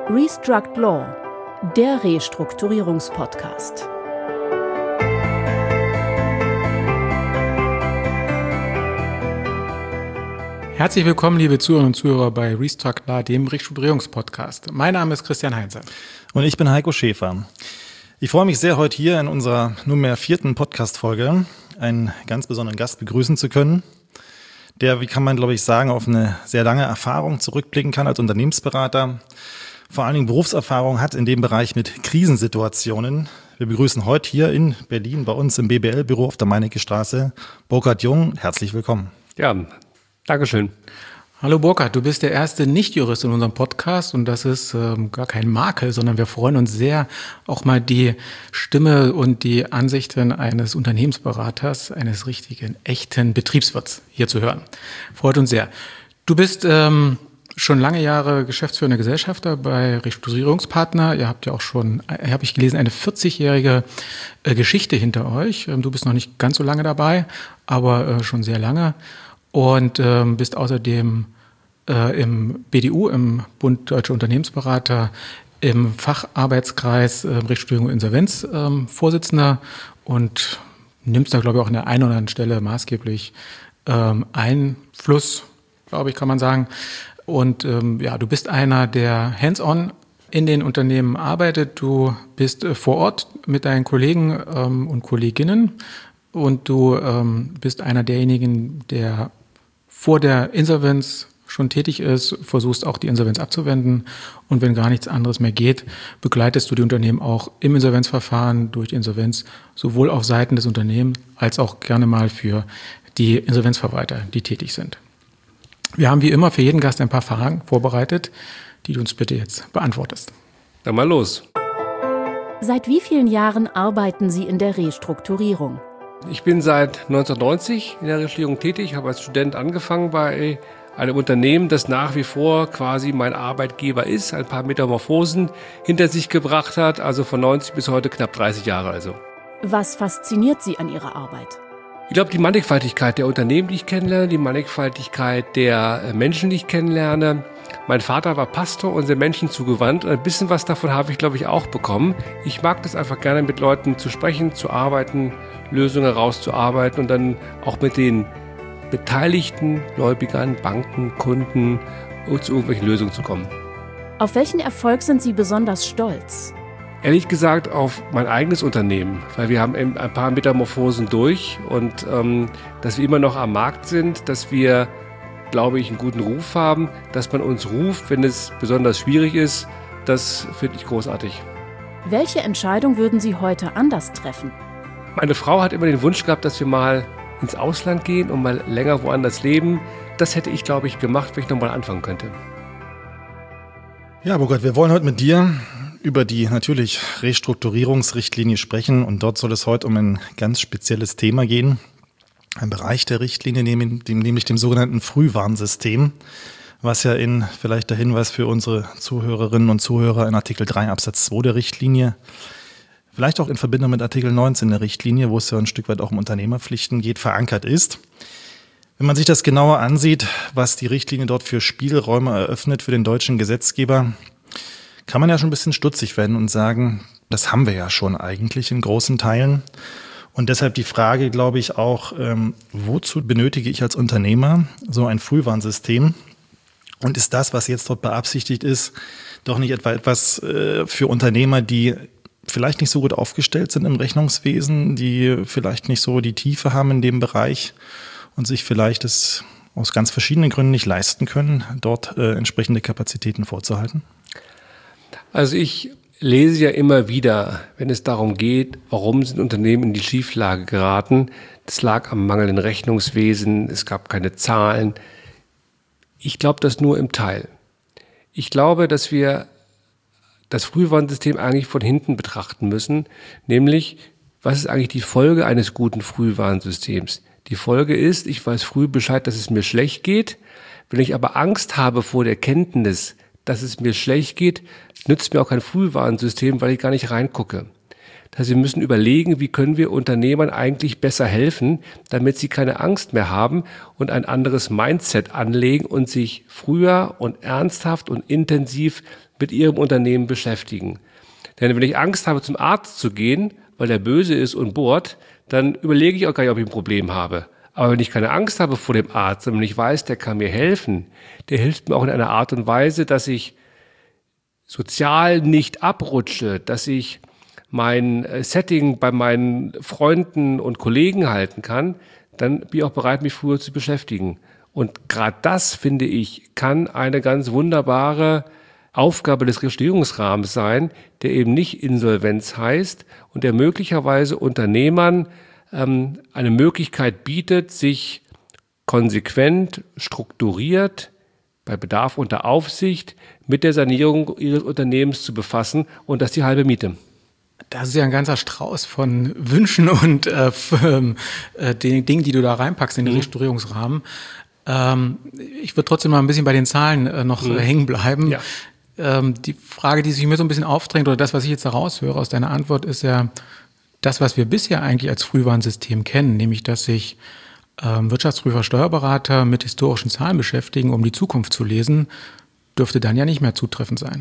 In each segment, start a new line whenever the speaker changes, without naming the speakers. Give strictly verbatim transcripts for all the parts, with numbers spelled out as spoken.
Restruct Law, der Restrukturierungspodcast.
Herzlich willkommen, liebe Zuhörerinnen und Zuhörer bei Restruct Law, dem Restrukturierungspodcast. Mein Name ist Christian Heinze.
Und ich bin Heiko Schäfer. Ich freue mich sehr, heute hier in unserer nunmehr vierten Podcast-Folge einen ganz besonderen Gast begrüßen zu können, der, wie kann man glaube ich sagen, auf eine sehr lange Erfahrung zurückblicken kann als Unternehmensberater, vor allen Dingen Berufserfahrung hat in dem Bereich mit Krisensituationen. Wir begrüßen heute hier in Berlin bei uns im B B L-Büro auf der Meinecke-Straße Burkhard Jung. Herzlich willkommen.
Ja, Dankeschön.
Hallo Burkhard, du bist der erste Nicht-Jurist in unserem Podcast und das ist ähm, gar kein Makel, sondern wir freuen uns sehr, auch mal die Stimme und die Ansichten eines Unternehmensberaters, eines richtigen, echten Betriebswirts hier zu hören. Freut uns sehr. Du bist ähm, schon lange Jahre geschäftsführender Gesellschafter bei Restrukturierungspartner. Ihr habt ja auch schon, äh, habe ich gelesen, eine vierzigjährige äh, Geschichte hinter euch. Ähm, du bist noch nicht ganz so lange dabei, aber äh, schon sehr lange. Und ähm, bist außerdem äh, im B D U, im Bund Deutscher Unternehmensberater, im Facharbeitskreis äh, Restrukturierung und Insolvenz äh, Vorsitzender und nimmst da, glaube ich, auch an der einen oder anderen Stelle maßgeblich ähm, Einfluss, glaube ich, kann man sagen. Und ähm, ja, du bist einer, der hands-on in den Unternehmen arbeitet. Du bist äh, vor Ort mit deinen Kollegen ähm, und Kolleginnen und du ähm, bist einer derjenigen, der vor der Insolvenz schon tätig ist, versuchst auch die Insolvenz abzuwenden und wenn gar nichts anderes mehr geht, begleitest du die Unternehmen auch im Insolvenzverfahren durch die Insolvenz, sowohl auf Seiten des Unternehmens als auch gerne mal für die Insolvenzverwalter, die tätig sind. Wir haben wie immer für jeden Gast ein paar Fragen vorbereitet, die du uns bitte jetzt beantwortest.
Dann mal los.
Seit wie vielen Jahren arbeiten Sie in der Restrukturierung?
Ich bin seit neunzehnhundertneunzig in der Restrukturierung tätig, habe als Student angefangen bei einem Unternehmen, das nach wie vor quasi mein Arbeitgeber ist, ein paar Metamorphosen hinter sich gebracht hat, also von neunzig bis heute knapp dreißig Jahre also.
Was fasziniert Sie an Ihrer Arbeit?
Ich glaube, die Mannigfaltigkeit der Unternehmen, die ich kennenlerne, die Mannigfaltigkeit der Menschen, die ich kennenlerne. Mein Vater war Pastor und sehr Menschen zugewandt und ein bisschen was davon habe ich, glaube ich, auch bekommen. Ich mag das einfach gerne, mit Leuten zu sprechen, zu arbeiten, Lösungen herauszuarbeiten und dann auch mit den beteiligten Gläubigern, Banken, Kunden zu irgendwelchen Lösungen zu kommen.
Auf welchen Erfolg sind Sie besonders stolz?
Ehrlich gesagt auf mein eigenes Unternehmen, weil wir haben ein paar Metamorphosen durch und ähm, dass wir immer noch am Markt sind, dass wir, glaube ich, einen guten Ruf haben, dass man uns ruft, wenn es besonders schwierig ist, das finde ich großartig.
Welche Entscheidung würden Sie heute anders treffen?
Meine Frau hat immer den Wunsch gehabt, dass wir mal ins Ausland gehen und mal länger woanders leben. Das hätte ich, glaube ich, gemacht, wenn ich nochmal anfangen könnte.
Ja, Burkhard, wir wollen heute mit dir über die natürlich Restrukturierungsrichtlinie sprechen und dort soll es heute um ein ganz spezielles Thema gehen. Ein Bereich der Richtlinie, nämlich dem sogenannten Frühwarnsystem, was ja in, vielleicht der Hinweis für unsere Zuhörerinnen und Zuhörer, in Artikel drei Absatz zwei der Richtlinie, vielleicht auch in Verbindung mit Artikel neunzehn der Richtlinie, wo es ja ein Stück weit auch um Unternehmerpflichten geht, verankert ist. Wenn man sich das genauer ansieht, was die Richtlinie dort für Spielräume eröffnet für den deutschen Gesetzgeber, kann man ja schon ein bisschen stutzig werden und sagen, das haben wir ja schon eigentlich in großen Teilen. Und deshalb die Frage, glaube ich, auch, ähm, wozu benötige ich als Unternehmer so ein Frühwarnsystem? Und ist das, was jetzt dort beabsichtigt ist, doch nicht etwa etwas äh, für Unternehmer, die vielleicht nicht so gut aufgestellt sind im Rechnungswesen, die vielleicht nicht so die Tiefe haben in dem Bereich und sich vielleicht es aus ganz verschiedenen Gründen nicht leisten können, dort äh, entsprechende Kapazitäten vorzuhalten?
Also ich lese ja immer wieder, wenn es darum geht, warum sind Unternehmen in die Schieflage geraten. Das lag am mangelnden Rechnungswesen, es gab keine Zahlen. Ich glaube das nur im Teil. Ich glaube, dass wir das Frühwarnsystem eigentlich von hinten betrachten müssen, nämlich, was ist eigentlich die Folge eines guten Frühwarnsystems? Die Folge ist, ich weiß früh Bescheid, dass es mir schlecht geht. Wenn ich aber Angst habe vor der Kenntnis, dass es mir schlecht geht, nützt mir auch kein Frühwarnsystem, weil ich gar nicht reingucke. Das heißt, wir müssen überlegen, wie können wir Unternehmern eigentlich besser helfen, damit sie keine Angst mehr haben und ein anderes Mindset anlegen und sich früher und ernsthaft und intensiv mit ihrem Unternehmen beschäftigen. Denn wenn ich Angst habe, zum Arzt zu gehen, weil der böse ist und bohrt, dann überlege ich auch gar nicht, ob ich ein Problem habe. Aber wenn ich keine Angst habe vor dem Arzt, sondern ich weiß, der kann mir helfen, der hilft mir auch in einer Art und Weise, dass ich sozial nicht abrutsche, dass ich mein Setting bei meinen Freunden und Kollegen halten kann, dann bin ich auch bereit, mich früher zu beschäftigen. Und gerade das, finde ich, kann eine ganz wunderbare Aufgabe des Restrukturierungsrahmens sein, der eben nicht Insolvenz heißt und der möglicherweise Unternehmern ähm, eine Möglichkeit bietet, sich konsequent, strukturiert, bei Bedarf unter Aufsicht mit der Sanierung ihres Unternehmens zu befassen und das die halbe Miete.
Das ist ja ein ganzer Strauß von Wünschen und äh, äh, den Dingen, die du da reinpackst in den mhm. Restrukturierungsrahmen. Ähm, ich würde trotzdem mal ein bisschen bei den Zahlen äh, noch mhm. äh, hängen bleiben. Ja. Ähm, die Frage, die sich mir so ein bisschen aufdrängt, oder das, was ich jetzt da raushöre aus deiner Antwort, ist ja das, was wir bisher eigentlich als Frühwarnsystem kennen, nämlich, dass sich ähm, Wirtschaftsprüfer, Steuerberater mit historischen Zahlen beschäftigen, um die Zukunft zu lesen, dürfte dann ja nicht mehr zutreffend sein.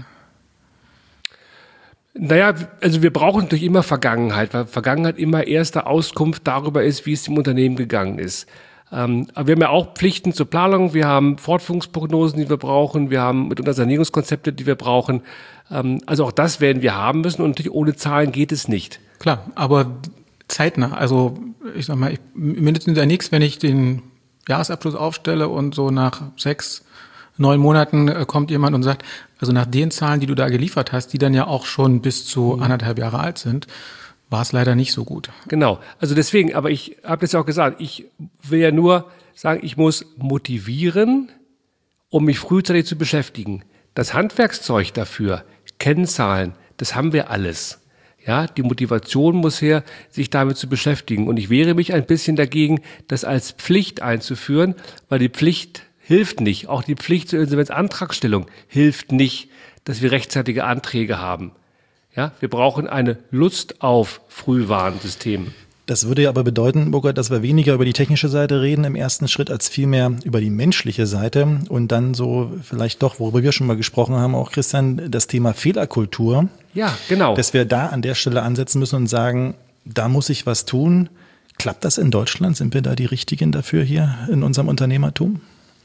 Naja, also wir brauchen natürlich immer Vergangenheit, weil Vergangenheit immer erste Auskunft darüber ist, wie es dem Unternehmen gegangen ist. Ähm, aber wir haben ja auch Pflichten zur Planung, wir haben Fortführungsprognosen, die wir brauchen, wir haben mitunter Sanierungskonzepte, die wir brauchen. Ähm, also auch das werden wir haben müssen und natürlich ohne Zahlen geht es nicht.
Klar, aber zeitnah, also ich sag mal, ich, mir nützt ja nichts, wenn ich den Jahresabschluss aufstelle und so nach sechs, neun Monaten äh, kommt jemand und sagt, also nach den Zahlen, die du da geliefert hast, die dann ja auch schon bis zu mhm. anderthalb Jahre alt sind, war es leider nicht so gut.
Genau, also deswegen, aber ich habe das ja auch gesagt, ich will ja nur sagen, ich muss motivieren, um mich frühzeitig zu beschäftigen. Das Handwerkszeug dafür, Kennzahlen, das haben wir alles. Ja, die Motivation muss her, sich damit zu beschäftigen. Und ich wehre mich ein bisschen dagegen, das als Pflicht einzuführen, weil die Pflicht hilft nicht. Auch die Pflicht zur Insolvenzantragstellung hilft nicht, dass wir rechtzeitige Anträge haben. Ja, wir brauchen eine Lust auf Frühwarnsystem.
Das würde ja aber bedeuten, Burkhard, dass wir weniger über die technische Seite reden im ersten Schritt, als vielmehr über die menschliche Seite. Und dann so vielleicht doch, worüber wir schon mal gesprochen haben, auch Christian, das Thema Fehlerkultur.
Ja, genau.
Dass wir da an der Stelle ansetzen müssen und sagen, da muss ich was tun. Klappt das in Deutschland? Sind wir da die Richtigen dafür hier in unserem Unternehmertum?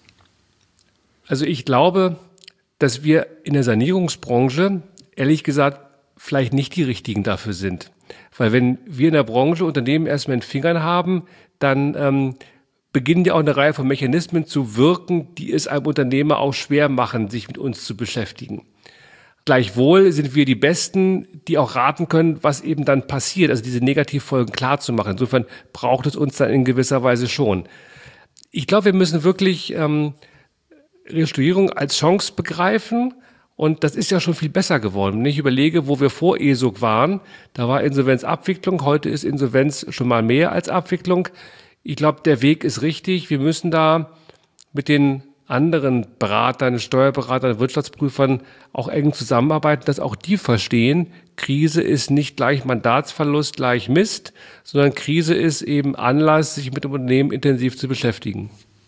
Also ich glaube, dass wir in der Sanierungsbranche, ehrlich gesagt, vielleicht nicht die Richtigen dafür sind. Weil wenn wir in der Branche Unternehmen erstmal in den Fingern haben, dann ähm, beginnen ja auch eine Reihe von Mechanismen zu wirken, die es einem Unternehmer auch schwer machen, sich mit uns zu beschäftigen. Gleichwohl sind wir die Besten, die auch raten können, was eben dann passiert, also diese Negativfolgen klar zu machen. Insofern braucht es uns dann in gewisser Weise schon. Ich glaube, wir müssen wirklich ähm, Restrukturierung als Chance begreifen. Und das ist ja schon viel besser geworden. Wenn ich überlege, wo wir vor E S O G waren, da war Insolvenzabwicklung, heute ist Insolvenz schon mal mehr als Abwicklung. Ich glaube, der Weg ist richtig. Wir müssen da mit den anderen Beratern, Steuerberatern, Wirtschaftsprüfern auch eng zusammenarbeiten, dass auch die verstehen, Krise ist nicht gleich Mandatsverlust, gleich Mist, sondern Krise ist eben Anlass, sich mit dem Unternehmen intensiv zu beschäftigen.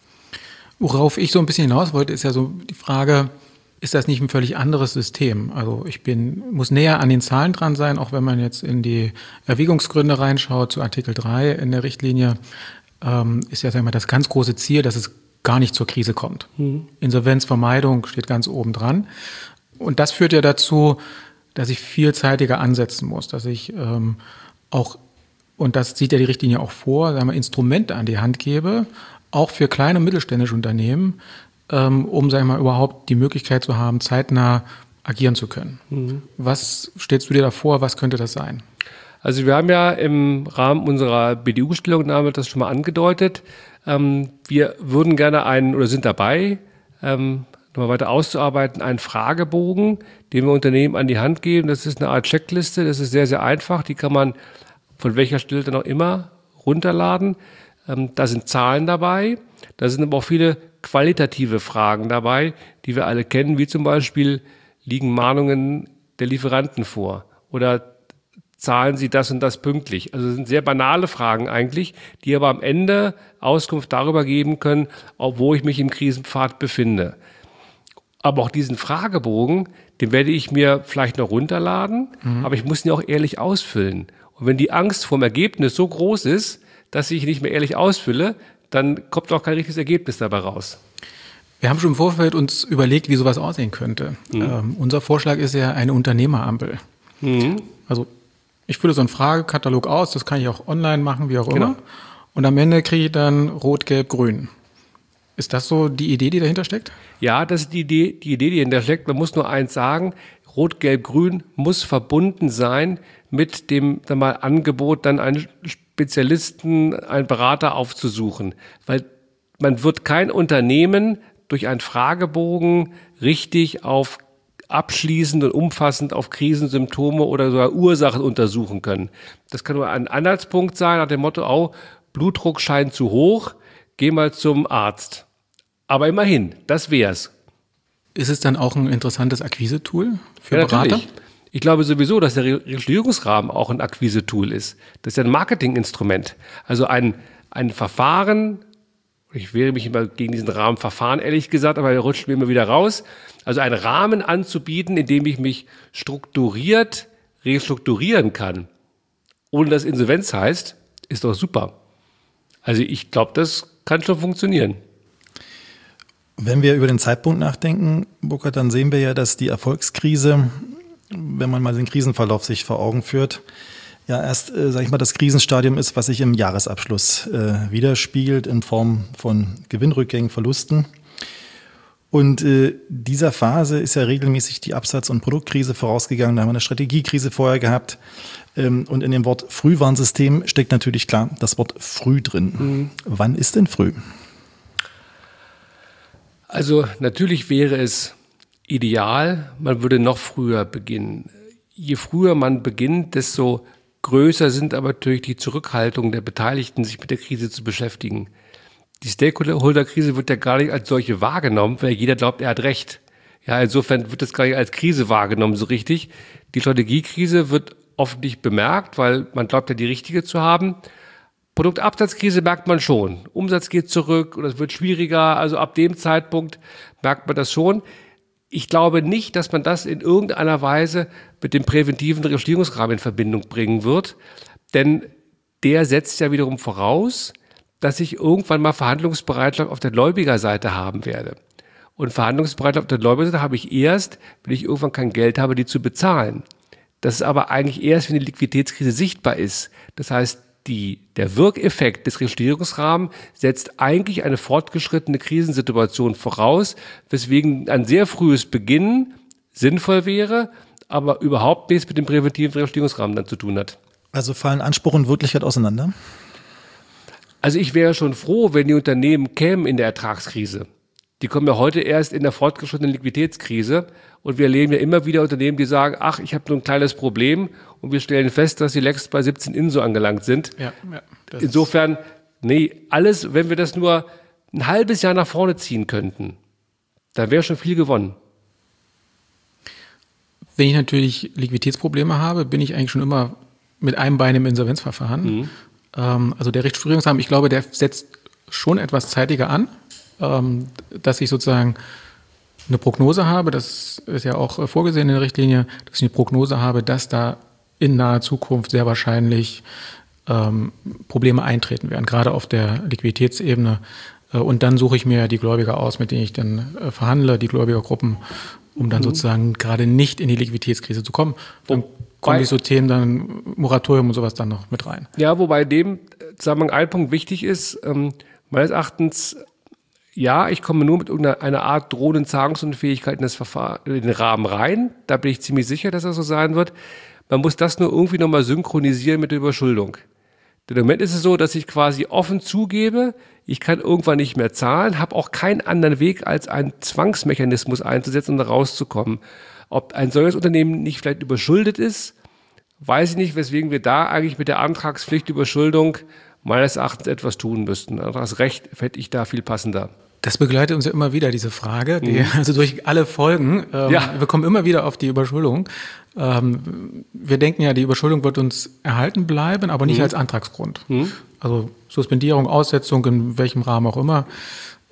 Worauf ich so ein bisschen hinaus wollte, ist ja so die Frage, ist das nicht ein völlig anderes System? Also ich bin, muss näher an den Zahlen dran sein, auch wenn man jetzt in die Erwägungsgründe reinschaut, zu Artikel drei in der Richtlinie, ähm, ist ja, sagen wir mal, das ganz große Ziel, dass es gar nicht zur Krise kommt. Mhm. Insolvenzvermeidung steht ganz oben dran. Und das führt ja dazu, dass ich vielzeitiger ansetzen muss, dass ich ähm, auch, und das sieht ja die Richtlinie auch vor, sagen wir, Instrumente an die Hand gebe, auch für kleine und mittelständische Unternehmen, um, sagen wir mal, überhaupt die Möglichkeit zu haben, zeitnah agieren zu können. Mhm. Was stellst du dir da vor? Was könnte das sein?
Also wir haben ja im Rahmen unserer B D U-Stellungnahme das schon mal angedeutet. Ähm, wir würden gerne einen, oder sind dabei, ähm, nochmal weiter auszuarbeiten, einen Fragebogen, den wir Unternehmen an die Hand geben. Das ist eine Art Checkliste, das ist sehr, sehr einfach. Die kann man von welcher Stelle dann auch immer runterladen. Ähm, da sind Zahlen dabei, da sind aber auch viele qualitative Fragen dabei, die wir alle kennen, wie zum Beispiel, liegen Mahnungen der Lieferanten vor oder zahlen sie das und das pünktlich? Also das sind sehr banale Fragen eigentlich, die aber am Ende Auskunft darüber geben können, wo ich mich im Krisenpfad befinde. Aber auch diesen Fragebogen, den werde ich mir vielleicht noch runterladen, mhm. aber ich muss ihn auch ehrlich ausfüllen. Und wenn die Angst vor dem Ergebnis so groß ist, dass ich ihn nicht mehr ehrlich ausfülle, dann kommt auch kein richtiges Ergebnis dabei raus.
Wir haben schon im Vorfeld uns überlegt, wie sowas aussehen könnte. Mhm. Ähm, unser Vorschlag ist ja eine Unternehmerampel. Mhm. Also ich fülle so einen Fragekatalog aus, das kann ich auch online machen, wie auch immer. Genau. Und am Ende kriege ich dann Rot, Gelb, Grün. Ist das so die Idee, die dahinter steckt?
Ja, das ist die Idee, die Idee, die dahinter steckt. Man muss nur eins sagen, Rot, Gelb, Grün muss verbunden sein mit dem sag mal, Angebot, dann einen Spezialisten, einen Berater aufzusuchen. Weil man wird kein Unternehmen durch einen Fragebogen richtig auf abschließend und umfassend auf Krisensymptome oder sogar Ursachen untersuchen können. Das kann nur ein Anhaltspunkt sein, nach dem Motto, oh, Blutdruck scheint zu hoch, geh mal zum Arzt. Aber immerhin, das wär's.
Ist es dann auch ein interessantes Akquise-Tool für
ja,
Berater?
Natürlich. Ich glaube sowieso, dass der Regulierungsrahmen auch ein Akquise-Tool ist. Das ist ja ein Marketinginstrument. Also ein, ein Verfahren, ich wehre mich immer gegen diesen Rahmen Verfahren, ehrlich gesagt, aber er rutscht mir immer wieder raus. Also einen Rahmen anzubieten, in dem ich mich strukturiert restrukturieren kann, ohne dass Insolvenz heißt, ist doch super. Also ich glaube, das kann schon funktionieren.
Wenn wir über den Zeitpunkt nachdenken, Burkhard, dann sehen wir ja, dass die Erfolgskrise, wenn man mal den Krisenverlauf sich vor Augen führt, ja erst, äh, sag ich mal, das Krisenstadium ist, was sich im Jahresabschluss äh, widerspiegelt in Form von Gewinnrückgängen, Verlusten. Und äh, dieser Phase ist ja regelmäßig die Absatz- und Produktkrise vorausgegangen. Da haben wir eine Strategiekrise vorher gehabt. Ähm, und in dem Wort Frühwarnsystem steckt natürlich klar das Wort früh drin. Mhm. Wann ist denn früh?
Also natürlich wäre es ideal, man würde noch früher beginnen. Je früher man beginnt, desto größer sind aber natürlich die Zurückhaltungen der Beteiligten, sich mit der Krise zu beschäftigen. Die Stakeholder-Krise wird ja gar nicht als solche wahrgenommen, weil jeder glaubt, er hat recht. Ja, insofern wird das gar nicht als Krise wahrgenommen so richtig. Die Strategiekrise wird oft nicht bemerkt, weil man glaubt ja, die richtige zu haben. Produktabsatzkrise merkt man schon. Umsatz geht zurück oder es wird schwieriger. Also ab dem Zeitpunkt merkt man das schon. Ich glaube nicht, dass man das in irgendeiner Weise mit dem präventiven Regulierungsrahmen in Verbindung bringen wird. Denn der setzt ja wiederum voraus, dass ich irgendwann mal Verhandlungsbereitschaft auf der Gläubigerseite haben werde. Und Verhandlungsbereitschaft auf der Gläubigerseite habe ich erst, wenn ich irgendwann kein Geld habe, die zu bezahlen. Das ist aber eigentlich erst, wenn die Liquiditätskrise sichtbar ist. Das heißt, die, der Wirkeffekt des Regulierungsrahmens setzt eigentlich eine fortgeschrittene Krisensituation voraus, weswegen ein sehr frühes Beginnen sinnvoll wäre, aber überhaupt nichts mit dem präventiven Regulierungsrahmen dann zu tun hat.
Also fallen Anspruch und Wirklichkeit auseinander?
Also ich wäre schon froh, wenn die Unternehmen kämen in der Ertragskrise. Die kommen ja heute erst in der fortgeschrittenen Liquiditätskrise und wir erleben ja immer wieder Unternehmen, die sagen, ach, ich habe nur ein kleines Problem und wir stellen fest, dass sie längst bei siebzehn Inso angelangt sind. Ja, ja, insofern, nee, alles, wenn wir das nur ein halbes Jahr nach vorne ziehen könnten, dann wäre schon viel gewonnen.
Wenn ich natürlich Liquiditätsprobleme habe, bin ich eigentlich schon immer mit einem Bein im Insolvenzverfahren. Mhm. Ähm, also der Rechtsstrukturierungsrahmen, ich glaube, der setzt schon etwas zeitiger an, ähm, dass ich sozusagen eine Prognose habe, das ist ja auch vorgesehen in der Richtlinie, dass ich eine Prognose habe, dass da in naher Zukunft sehr wahrscheinlich ähm, Probleme eintreten werden, gerade auf der Liquiditätsebene. Äh, und dann suche ich mir die Gläubiger aus, mit denen ich dann äh, verhandle, die Gläubigergruppen, um dann mhm. sozusagen gerade nicht in die Liquiditätskrise zu kommen. Dann wobei, kommen die so Themen, dann Moratorium und sowas dann noch mit rein.
Ja, wobei dem Zusammenhang ein Punkt wichtig ist, ähm, meines Erachtens, ja, ich komme nur mit irgendeiner Art drohenden Zahlungsunfähigkeit in, das Verfahren, in den Rahmen rein. Da bin ich ziemlich sicher, dass das so sein wird. Man muss das nur irgendwie nochmal synchronisieren mit der Überschuldung. Denn im Moment ist es so, dass ich quasi offen zugebe, ich kann irgendwann nicht mehr zahlen, habe auch keinen anderen Weg, als einen Zwangsmechanismus einzusetzen, um da rauszukommen. Ob ein solches Unternehmen nicht vielleicht überschuldet ist, weiß ich nicht, weswegen wir da eigentlich mit der Antragspflichtüberschuldung meines Erachtens etwas tun müssten. Das Recht fände ich da viel passender.
Das begleitet uns ja immer wieder, diese Frage, die, mhm. also durch alle Folgen. Ähm, ja. Wir kommen immer wieder auf die Überschuldung. Ähm, wir denken ja, die Überschuldung wird uns erhalten bleiben, aber nicht mhm. als Antragsgrund. Mhm. Also Suspendierung, Aussetzung, in welchem Rahmen auch immer.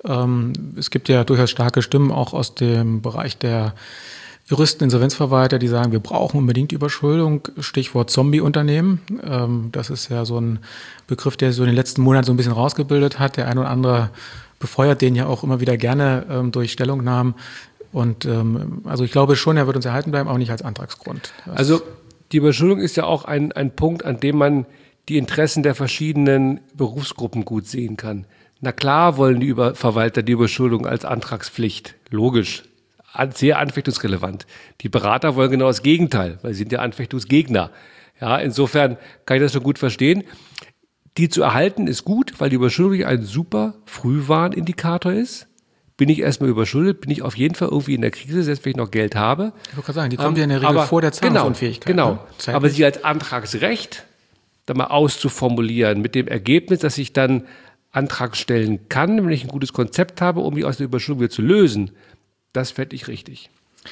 Ähm, es gibt ja durchaus starke Stimmen auch aus dem Bereich der Juristen, Insolvenzverwalter, die sagen, wir brauchen unbedingt die Überschuldung. Stichwort Zombie-Unternehmen. Ähm, das ist ja so ein Begriff, der so in den letzten Monaten so ein bisschen rausgebildet hat. Der ein oder andere befeuert den ja auch immer wieder gerne ähm, durch Stellungnahmen. Und ähm, also ich glaube schon, er wird uns erhalten bleiben, auch nicht als Antragsgrund. Das
also die Überschuldung ist ja auch ein, ein Punkt, an dem man die Interessen der verschiedenen Berufsgruppen gut sehen kann. Na klar wollen die Über- Verwalter die Überschuldung als Antragspflicht. Logisch. Sehr anfechtungsrelevant. Die Berater wollen genau das Gegenteil, weil sie sind ja Anfechtungsgegner. Ja, insofern kann ich das schon gut verstehen. Die zu erhalten ist gut, weil die Überschuldung ein super Frühwarnindikator ist. Bin ich erstmal überschuldet, bin ich auf jeden Fall irgendwie in der Krise, selbst wenn ich noch Geld habe.
Ich wollte gerade sagen, die kommt ja in der Regel
aber,
vor der Zahlungsunfähigkeit.
Genau,
ne?
genau. Aber sie als Antragsrecht da mal auszuformulieren, mit dem Ergebnis, dass ich dann Antrag stellen kann, wenn ich ein gutes Konzept habe, um mich aus der Überschuldung wieder zu lösen, das fände ich richtig.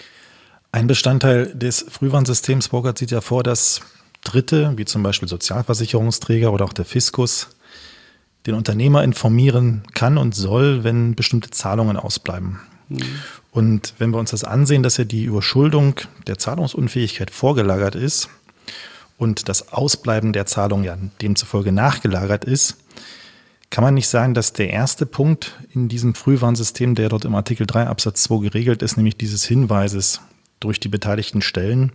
Ein Bestandteil des Frühwarnsystems, Burkhard, sieht ja vor, dass Dritte, wie zum Beispiel Sozialversicherungsträger oder auch der Fiskus, den Unternehmer informieren kann und soll, wenn bestimmte Zahlungen ausbleiben. Mhm. Und wenn wir uns das ansehen, dass ja die Überschuldung der Zahlungsunfähigkeit vorgelagert ist und das Ausbleiben der Zahlung ja demzufolge nachgelagert ist, kann man nicht sagen, dass der erste Punkt in diesem Frühwarnsystem, der dort im Artikel drei Absatz zwei geregelt ist, nämlich dieses Hinweises durch die beteiligten Stellen,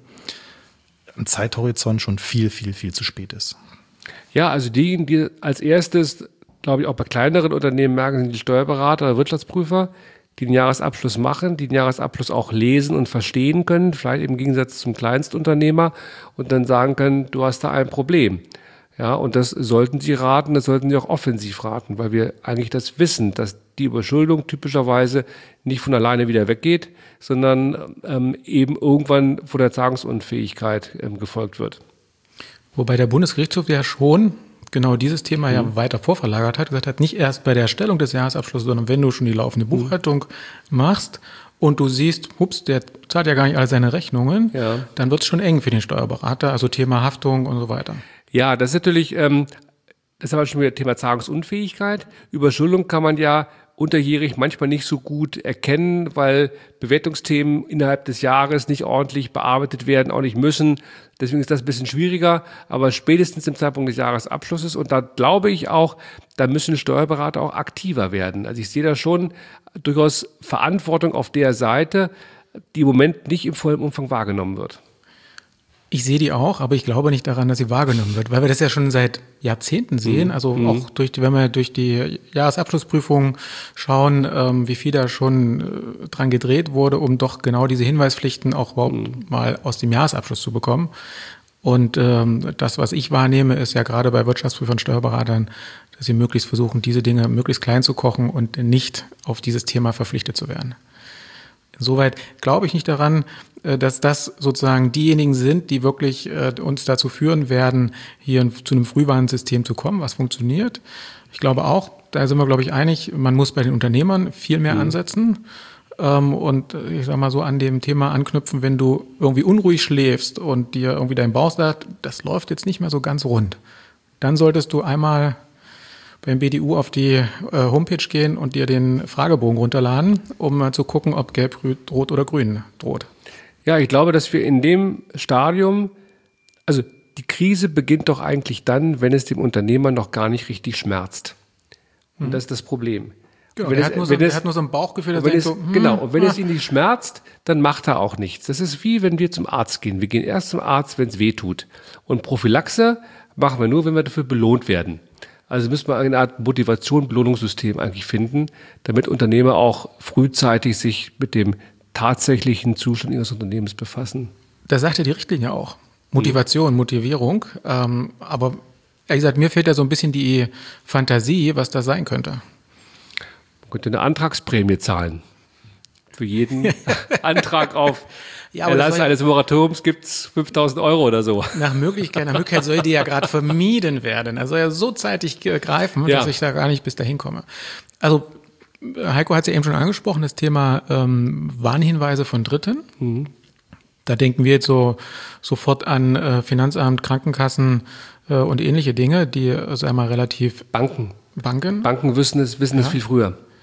am Zeithorizont schon viel, viel, viel zu spät ist?
Ja, also diejenigen, die als erstes, glaube ich, auch bei kleineren Unternehmen merken, sind die Steuerberater oder Wirtschaftsprüfer, die den Jahresabschluss machen, die den Jahresabschluss auch lesen und verstehen können, vielleicht im Gegensatz zum Kleinstunternehmer, und dann sagen können, du hast da ein Problem. Ja, und das sollten Sie raten, das sollten Sie auch offensiv raten, weil wir eigentlich das wissen, dass die Überschuldung typischerweise nicht von alleine wieder weggeht, sondern ähm, eben irgendwann von der Zahlungsunfähigkeit ähm, gefolgt wird.
Wobei der Bundesgerichtshof ja schon genau dieses Thema mhm. ja weiter vorverlagert hat, gesagt hat, nicht erst bei der Erstellung des Jahresabschlusses, sondern wenn du schon die laufende Buchhaltung mhm. machst und du siehst, ups, der zahlt ja gar nicht alle seine Rechnungen, ja. dann wird es schon eng für den Steuerberater, also Thema Haftung und so weiter.
Ja, das ist natürlich, ähm, das ist aber schon wieder Thema Zahlungsunfähigkeit. Überschuldung kann man ja unterjährig manchmal nicht so gut erkennen, weil Bewertungsthemen innerhalb des Jahres nicht ordentlich bearbeitet werden, auch nicht müssen. Deswegen ist das ein bisschen schwieriger, aber spätestens im Zeitpunkt des Jahresabschlusses, und da glaube ich auch, da müssen Steuerberater auch aktiver werden. Also ich sehe da schon durchaus Verantwortung auf der Seite, die im Moment nicht im vollen Umfang wahrgenommen wird.
Ich sehe die auch, aber ich glaube nicht daran, dass sie wahrgenommen wird, weil wir das ja schon seit Jahrzehnten sehen. Also mhm. auch durch die, wenn wir durch die Jahresabschlussprüfung schauen, ähm, wie viel da schon äh, dran gedreht wurde, um doch genau diese Hinweispflichten auch überhaupt mhm. mal aus dem Jahresabschluss zu bekommen. Und ähm, das, was ich wahrnehme, ist ja gerade bei Wirtschaftsprüfern, Steuerberatern, dass sie möglichst versuchen, diese Dinge möglichst klein zu kochen und nicht auf dieses Thema verpflichtet zu werden. Insoweit glaube ich nicht daran, dass das sozusagen diejenigen sind, die wirklich äh, uns dazu führen werden, hier zu einem Frühwarnsystem zu kommen, was funktioniert. Ich glaube auch, da sind wir, glaube ich, einig, man muss bei den Unternehmern viel mehr mhm. ansetzen ähm, und ich sag mal so an dem Thema anknüpfen, wenn du irgendwie unruhig schläfst und dir irgendwie dein Bauch sagt, das läuft jetzt nicht mehr so ganz rund, dann solltest du einmal beim B D U auf die äh, Homepage gehen und dir den Fragebogen runterladen, um mal zu gucken, ob gelb, rot oder grün droht.
Ja, ich glaube, dass wir in dem Stadium, also die Krise beginnt doch eigentlich dann, wenn es dem Unternehmer noch gar nicht richtig schmerzt. Und mhm. das ist das Problem.
Genau, er, es, hat nur so, es, er hat nur so ein Bauchgefühl, dass
es,
so, hm,
genau, und wenn
ah.
es ihn nicht schmerzt, dann macht er auch nichts. Das ist wie, wenn wir zum Arzt gehen. Wir gehen erst zum Arzt, wenn es weh tut. Und Prophylaxe machen wir nur, wenn wir dafür belohnt werden. Also müssen wir eine Art Motivation, Belohnungssystem eigentlich finden, damit Unternehmer auch frühzeitig sich mit dem tatsächlichen Zustand ihres Unternehmens befassen.
Da sagt ja die Richtlinie auch. Motivation, mhm. Motivierung. Ähm, aber ehrlich gesagt, mir fehlt da so ein bisschen die Fantasie, was das sein könnte.
Man könnte eine Antragsprämie zahlen. Für jeden Antrag auf ja, Erlass eines Moratoriums gibt es fünftausend Euro oder so.
Nach Möglichkeit, nach Möglichkeit soll die ja gerade vermieden werden. Er soll ja so zeitig greifen, ja. dass ich da gar nicht bis dahin komme. Also Heiko hat es ja eben schon angesprochen, das Thema ähm, Warnhinweise von Dritten. Mhm. Da denken wir jetzt so sofort an äh, Finanzamt, Krankenkassen äh, und ähnliche Dinge, die, äh, sagen wir mal, relativ...
Banken.
Banken.
Banken wissen es, wissen ja. es viel früher.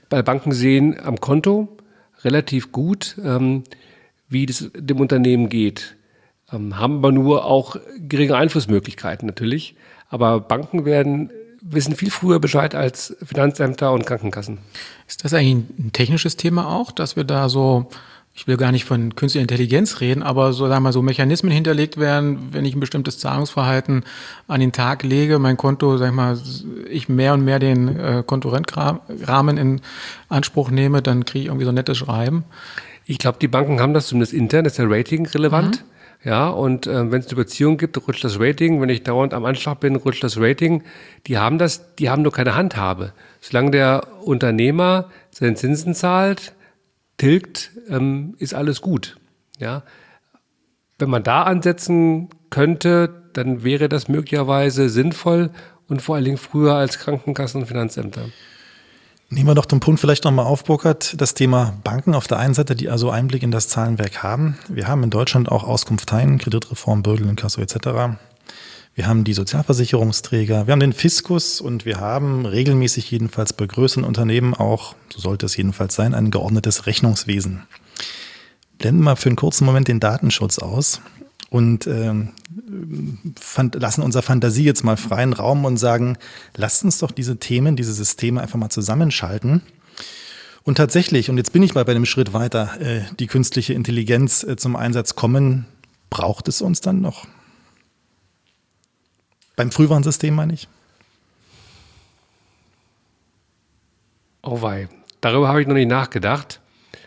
bei Banken sehen am Konto relativ gut, ähm, wie das dem Unternehmen geht. Ähm, haben aber nur auch geringe Einflussmöglichkeiten natürlich. Aber Banken werden wissen viel früher Bescheid als Finanzämter und Krankenkassen.
Ist das eigentlich ein technisches Thema auch, dass wir da so, ich will gar nicht von künstlicher Intelligenz reden, aber so, sagen wir mal, so Mechanismen hinterlegt werden, wenn ich ein bestimmtes Zahlungsverhalten an den Tag lege, mein Konto, sag ich mal, ich mehr und mehr den äh, Kontorentrahmen in Anspruch nehme, dann kriege ich irgendwie so ein nettes Schreiben.
Ich glaube, die Banken haben das zumindest intern, das ist ja Rating relevant. Mhm. Ja, und äh, wenn es eine Beziehung gibt, rutscht das Rating. Wenn ich dauernd am Anschlag bin, rutscht das Rating. Die haben das, die haben nur keine Handhabe. Solange der Unternehmer seine Zinsen zahlt, tilgt, ähm, ist alles gut. Ja, wenn man da ansetzen könnte, dann wäre das möglicherweise sinnvoll und vor allen Dingen früher als Krankenkassen und Finanzämter.
Nehmen wir doch den Punkt vielleicht nochmal auf, Burkhard, das Thema Banken auf der einen Seite, die also Einblick in das Zahlenwerk haben. Wir haben in Deutschland auch Auskunfteien, Kreditreform, Bürgerinkasso et cetera. Wir haben die Sozialversicherungsträger, wir haben den Fiskus und wir haben regelmäßig jedenfalls bei größeren Unternehmen auch, so sollte es jedenfalls sein, ein geordnetes Rechnungswesen. Blenden wir für einen kurzen Moment den Datenschutz aus und äh, fand, lassen unserer Fantasie jetzt mal freien Raum und sagen, lasst uns doch diese Themen, diese Systeme einfach mal zusammenschalten. Und tatsächlich, und jetzt bin ich mal bei einem Schritt weiter, äh, die künstliche Intelligenz äh, zum Einsatz kommen, braucht es uns dann noch? Beim Frühwarnsystem meine ich.
Oh wei, darüber habe ich noch nicht nachgedacht.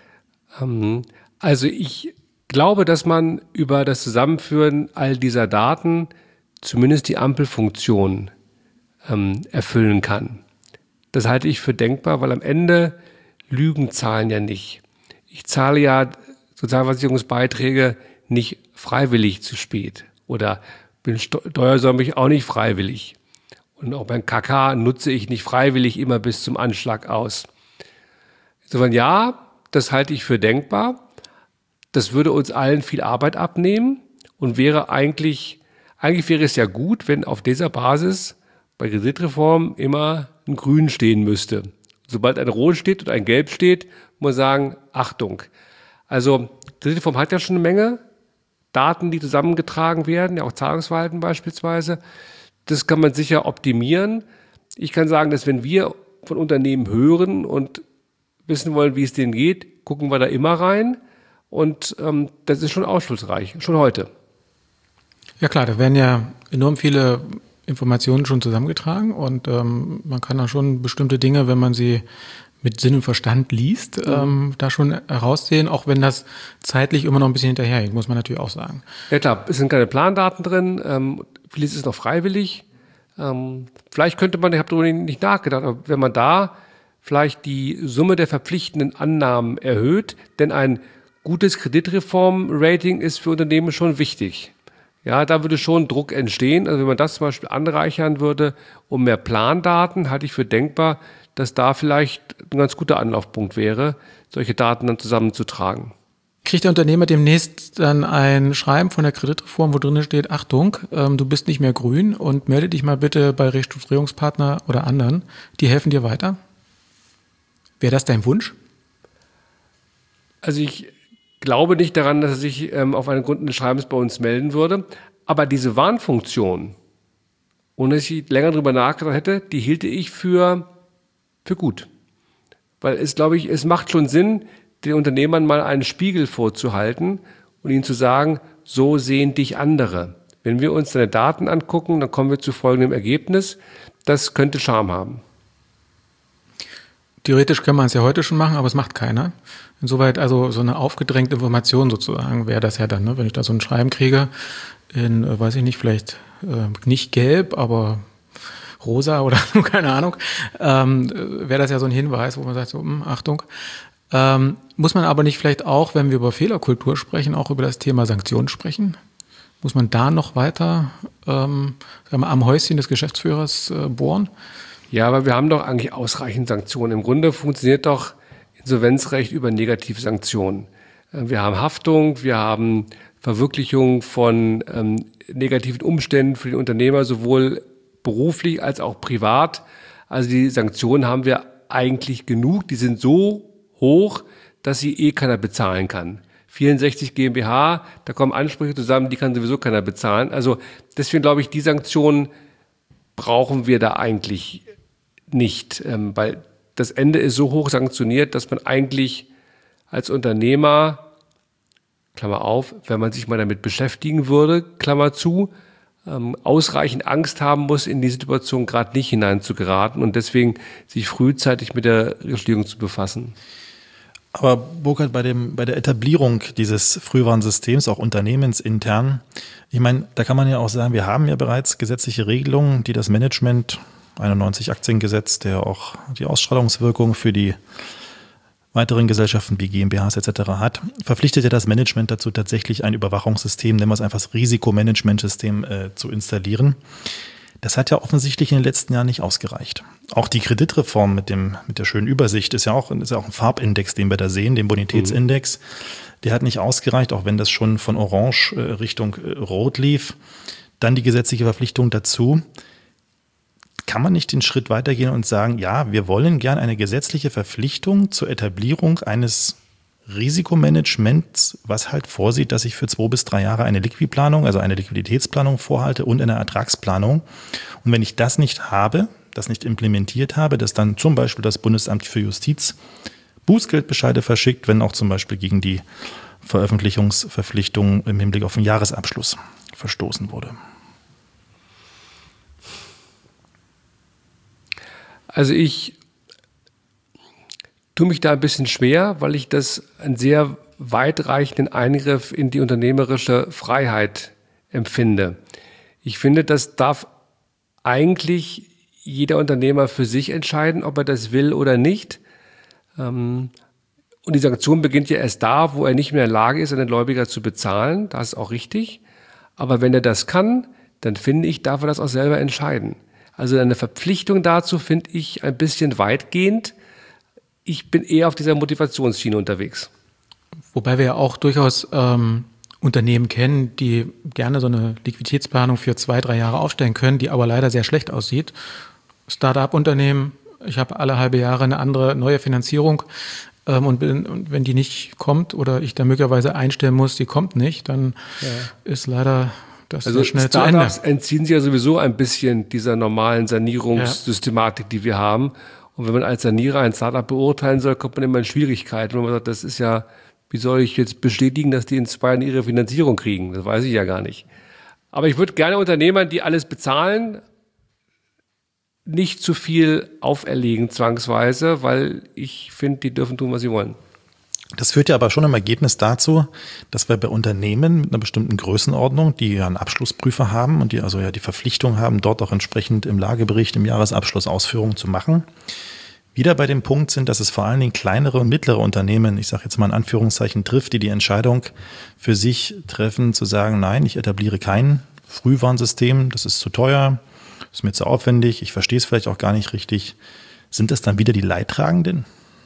Ähm, also ich glaube, dass man über das Zusammenführen all dieser Daten zumindest die Ampelfunktion ähm, erfüllen kann. Das halte ich für denkbar, weil am Ende Lügen zahlen ja nicht. Ich zahle ja Sozialversicherungsbeiträge nicht freiwillig zu spät oder bin steuersäumig auch nicht freiwillig. Und auch beim K K nutze ich nicht freiwillig immer bis zum Anschlag aus. Insofern ja, das halte ich für denkbar. Das würde uns allen viel Arbeit abnehmen und wäre eigentlich, eigentlich wäre es ja gut, wenn auf dieser Basis bei Kreditreform immer ein Grün stehen müsste. Sobald ein Rot steht und ein Gelb steht, muss man sagen, Achtung. Also Kreditreform hat ja schon eine Menge Daten, die zusammengetragen werden, ja auch Zahlungsverhalten beispielsweise. Das kann man sicher optimieren. Ich kann sagen, dass wenn wir von Unternehmen hören und wissen wollen, wie es denen geht, gucken wir da immer rein. Und ähm, das ist schon aufschlussreich, schon heute.
Ja klar, da werden ja enorm viele Informationen schon zusammengetragen und ähm, man kann da schon bestimmte Dinge, wenn man sie mit Sinn und Verstand liest, mhm. ähm, da schon heraussehen, auch wenn das zeitlich immer noch ein bisschen hinterherhängt, muss man natürlich auch sagen.
Ja klar, es sind keine Plandaten drin, ähm, vieles ist noch freiwillig. Ähm, vielleicht könnte man, ich habe darüber nicht nachgedacht, aber wenn man da vielleicht die Summe der verpflichtenden Annahmen erhöht, denn ein gutes Kreditreform-Rating ist für Unternehmen schon wichtig. Ja, da würde schon Druck entstehen. Also wenn man das zum Beispiel anreichern würde um mehr Plandaten, halte ich für denkbar, dass da vielleicht ein ganz guter Anlaufpunkt wäre, solche Daten dann zusammenzutragen.
Kriegt der Unternehmer demnächst dann ein Schreiben von der Kreditreform, wo drin steht, Achtung, ähm, du bist nicht mehr grün und melde dich mal bitte bei Restrukturierungspartner oder anderen, die helfen dir weiter? Wäre das dein Wunsch?
Also ich glaube nicht daran, dass er sich ähm, auf einen Grund des Schreibens bei uns melden würde. Aber diese Warnfunktion, ohne dass ich länger drüber nachgedacht hätte, die hielte ich für, für gut. Weil es, glaube ich, es macht schon Sinn, den Unternehmern mal einen Spiegel vorzuhalten und ihnen zu sagen, so sehen dich andere. Wenn wir uns deine Daten angucken, dann kommen wir zu folgendem Ergebnis. Das könnte Charme haben.
Theoretisch kann man es ja heute schon machen, aber es macht keiner. Insoweit also so eine aufgedrängte Information sozusagen wäre das ja dann, ne? Wenn ich da so ein Schreiben kriege in, äh, weiß ich nicht, vielleicht äh, nicht gelb, aber rosa oder keine Ahnung, ähm, wäre das ja so ein Hinweis, wo man sagt, so, mh, Achtung. Ähm, muss man aber nicht vielleicht auch, wenn wir über Fehlerkultur sprechen, auch über das Thema Sanktionen sprechen? Muss man da noch weiter ähm, sagen wir, am Häuschen des Geschäftsführers äh, bohren?
Ja, aber wir haben doch eigentlich ausreichend Sanktionen. Im Grunde funktioniert doch Insolvenzrecht über Negativsanktionen. Wir haben Haftung, wir haben Verwirklichung von ähm, negativen Umständen für den Unternehmer, sowohl beruflich als auch privat. Also die Sanktionen haben wir eigentlich genug. Die sind so hoch, dass sie eh keiner bezahlen kann. vierundsechzig GmbH, da kommen Ansprüche zusammen, die kann sowieso keiner bezahlen. Also deswegen glaube ich, die Sanktionen brauchen wir da eigentlich nicht, ähm, weil das Ende ist so hoch sanktioniert, dass man eigentlich als Unternehmer, Klammer auf, wenn man sich mal damit beschäftigen würde, Klammer zu, ähm, ausreichend Angst haben muss, in die Situation gerade nicht hineinzugeraten und deswegen sich frühzeitig mit der Regulierung zu befassen.
Aber Burkhard, bei dem, bei der Etablierung dieses Frühwarnsystems, auch unternehmensintern, ich meine, da kann man ja auch sagen, wir haben ja bereits gesetzliche Regelungen, die das Management, einundneunzig Aktiengesetz, der auch die Ausstrahlungswirkung für die weiteren Gesellschaften wie GmbHs et cetera hat, verpflichtet ja das Management dazu, tatsächlich ein Überwachungssystem, nennen wir es einfach das Risikomanagementsystem, äh, zu installieren. Das hat ja offensichtlich in den letzten Jahren nicht ausgereicht. Auch die Kreditreform mit dem, mit der schönen Übersicht ist ja auch, ist ja auch ein Farbindex, den wir da sehen, den Bonitätsindex. Der hat nicht ausgereicht, auch wenn das schon von Orange äh, Richtung äh, Rot lief. Dann die gesetzliche Verpflichtung dazu. Kann man nicht den Schritt weitergehen und sagen, ja, wir wollen gern eine gesetzliche Verpflichtung zur Etablierung eines Risikomanagements, was halt vorsieht, dass ich für zwei bis drei Jahre eine Liquidplanung, also eine Liquiditätsplanung vorhalte und eine Ertragsplanung. Und wenn ich das nicht habe, das nicht implementiert habe, dass dann zum Beispiel das Bundesamt für Justiz Bußgeldbescheide verschickt, wenn auch zum Beispiel gegen die Veröffentlichungsverpflichtung im Hinblick auf den Jahresabschluss verstoßen wurde.
Also ich tue mich da ein bisschen schwer, weil ich das einen sehr weitreichenden Eingriff in die unternehmerische Freiheit empfinde. Ich finde, das darf eigentlich jeder Unternehmer für sich entscheiden, ob er das will oder nicht. Und die Sanktion beginnt ja erst da, wo er nicht mehr in der Lage ist, einen Gläubiger zu bezahlen. Das ist auch richtig. Aber wenn er das kann, dann finde ich, darf er das auch selber entscheiden. Also eine Verpflichtung dazu finde ich ein bisschen weitgehend. Ich bin eher auf dieser Motivationsschiene unterwegs.
Wobei wir ja auch durchaus ähm, Unternehmen kennen, die gerne so eine Liquiditätsplanung für zwei, drei Jahre aufstellen können, die aber leider sehr schlecht aussieht. Start-up-Unternehmen, ich habe alle halbe Jahre eine andere neue Finanzierung ähm, und, bin, und wenn die nicht kommt oder ich da möglicherweise einstellen muss, die kommt nicht, dann ja. ist leider das
also
schnell zu Ende.
Startups entziehen sich ja sowieso ein bisschen dieser normalen Sanierungssystematik, ja. die wir haben. Und wenn man als Sanierer ein Startup beurteilen soll, kommt man immer in Schwierigkeiten. Und man sagt, das ist ja, wie soll ich jetzt bestätigen, dass die in zwei Jahren ihre Finanzierung kriegen? Das weiß ich ja gar nicht. Aber ich würde gerne Unternehmern, die alles bezahlen, nicht zu viel auferlegen zwangsweise, weil ich finde, die dürfen tun, was sie wollen.
Das führt ja aber schon im Ergebnis dazu, dass wir bei Unternehmen mit einer bestimmten Größenordnung, die ja einen Abschlussprüfer haben und die also ja die Verpflichtung haben, dort auch entsprechend im Lagebericht, im Jahresabschluss Ausführungen zu machen, wieder bei dem Punkt sind, dass es vor allen Dingen kleinere und mittlere Unternehmen, ich sage jetzt mal in Anführungszeichen, trifft, die die Entscheidung für sich treffen, zu sagen, nein, ich etabliere kein Frühwarnsystem, das ist zu teuer, ist mir zu aufwendig, ich verstehe es vielleicht auch gar nicht richtig. Sind das dann wieder die Leidtragenden?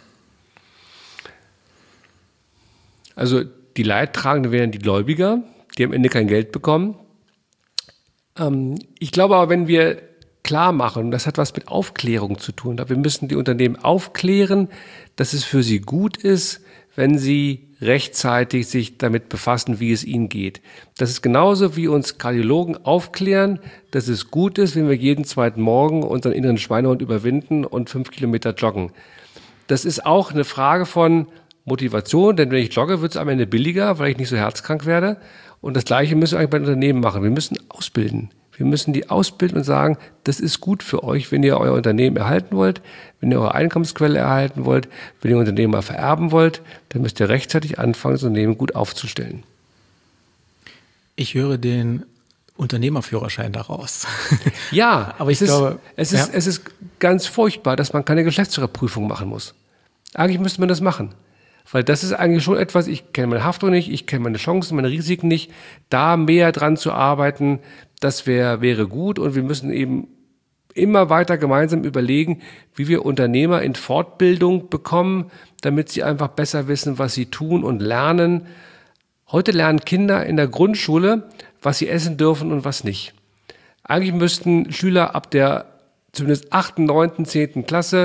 Also die Leidtragenden wären die Gläubiger, die am Ende kein Geld bekommen. Ähm, ich glaube aber, wenn wir klar machen, das hat was mit Aufklärung zu tun, wir müssen die Unternehmen aufklären, dass es für sie gut ist, wenn sie rechtzeitig sich damit befassen, wie es ihnen geht. Das ist genauso wie uns Kardiologen aufklären, dass es gut ist, wenn wir jeden zweiten Morgen unseren inneren Schweinehund überwinden und fünf Kilometer joggen. Das ist auch eine Frage von Motivation, denn wenn ich jogge, wird es am Ende billiger, weil ich nicht so herzkrank werde. Und das Gleiche müssen wir eigentlich bei den Unternehmen machen. Wir müssen ausbilden. Wir müssen die ausbilden und sagen, das ist gut für euch, wenn ihr euer Unternehmen erhalten wollt, wenn ihr eure Einkommensquelle erhalten wollt, wenn ihr Unternehmen mal vererben wollt, dann müsst ihr rechtzeitig anfangen, das Unternehmen gut aufzustellen.
Ich höre den Unternehmerführerschein daraus.
Ja,
aber ich
es
glaube,
ist, es ist,
ja.
es ist ganz furchtbar, dass man keine Geschäftsführerprüfung machen muss. Eigentlich müsste man das machen. Weil das ist eigentlich schon etwas, ich kenne meine Haftung nicht, ich kenne meine Chancen, meine Risiken nicht. Da mehr dran zu arbeiten, das wär, wäre gut. Und wir müssen eben immer weiter gemeinsam überlegen, wie wir Unternehmer in Fortbildung bekommen, damit sie einfach besser wissen, was sie tun und lernen. Heute lernen Kinder in der Grundschule, was sie essen dürfen und was nicht. Eigentlich müssten Schüler ab der zumindest achten, neunten, zehnten Klasse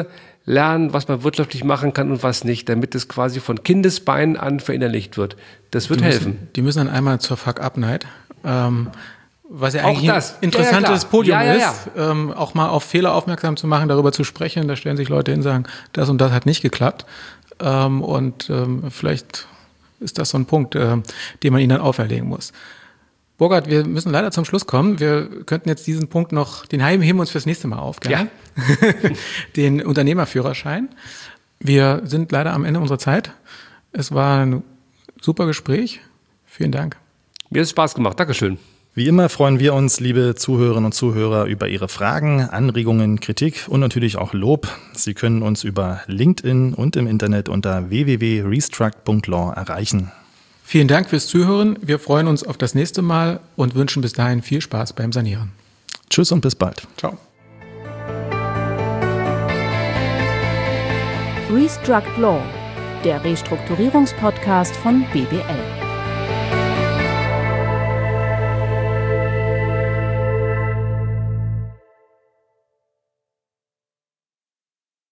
lernen, was man wirtschaftlich machen kann und was nicht, damit es quasi von Kindesbeinen an verinnerlicht wird. Das wird
die
helfen.
Müssen, die müssen dann einmal zur Fuck-Up-Night, ähm, was ja
Auch
eigentlich
das.
ein interessantes
Ja, ja,
Podium
ja, ja, ja.
ist, ähm, auch mal auf Fehler aufmerksam zu machen, darüber zu sprechen. Da stellen sich Leute hin und sagen, das und das hat nicht geklappt. Ähm, und ähm, vielleicht ist das so ein Punkt, äh, den man ihnen dann auferlegen muss. Burkhard, wir müssen leider zum Schluss kommen. Wir könnten jetzt diesen Punkt noch, den heben wir uns fürs nächste Mal auf. Gell?
Ja.
Den Unternehmerführerschein. Wir sind leider am Ende unserer Zeit. Es war ein super Gespräch. Vielen Dank.
Mir hat es Spaß gemacht. Dankeschön.
Wie immer freuen wir uns, liebe Zuhörerinnen und Zuhörer, über Ihre Fragen, Anregungen, Kritik und natürlich auch Lob. Sie können uns über LinkedIn und im Internet unter w w w punkt restruct punkt law erreichen.
Vielen Dank fürs Zuhören. Wir freuen uns auf das nächste Mal und wünschen bis dahin viel Spaß beim Sanieren.
Tschüss und bis bald.
Ciao.
Restruct Law, der Restrukturierungspodcast von B B L.